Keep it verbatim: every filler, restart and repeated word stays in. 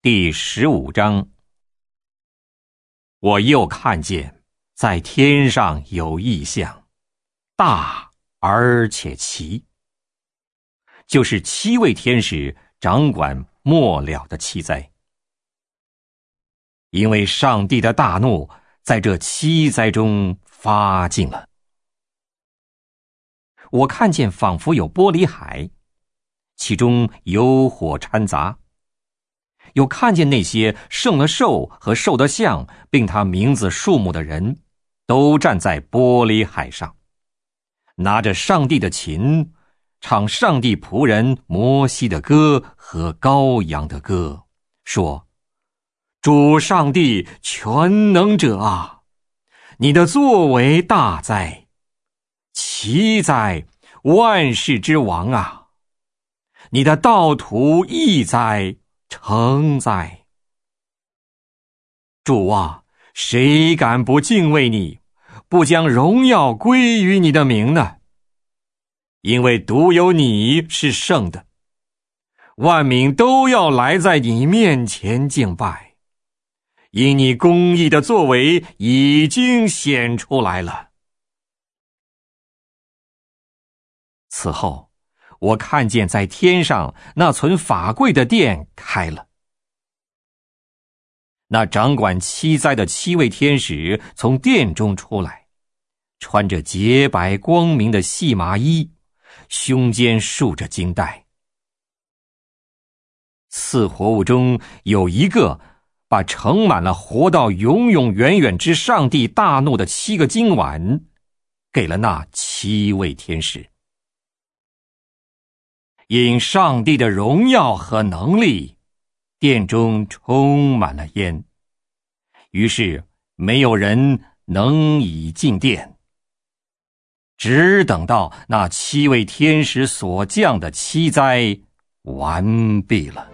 第十五章。我又看见在天上有异象，大而且奇，就是七位天使掌管末了的七灾。因为上帝的大怒在这七灾中发尽了。我看见仿佛有玻璃海，其中有火掺杂，又看见那些胜了兽和兽的像并他名字数目的人，都站在玻璃海上，拿着上帝的琴，唱上帝仆人摩西的歌和羔羊的歌，说：主上帝全能者啊，你的作为大哉，奇哉，万世之王啊，你的道途义哉，诚哉。主啊，谁敢不敬畏你，不将荣耀归于你的名呢？因为独有你是圣的，万民都要来在你面前敬拜，因你公义的作为已经显出来了。此后，我看见在天上那存法柜的殿开了，那掌管七灾的七位天使从殿中出来，穿着洁白光明的细麻衣，胸间束着金带。四活物中有一个把盛满了活到永永远远之上帝大怒的七个金碗给了那七位天使。因上帝的荣耀和能力，殿中充满了烟，于是没有人能以进殿，只等到那七位天使所降的七灾完毕了。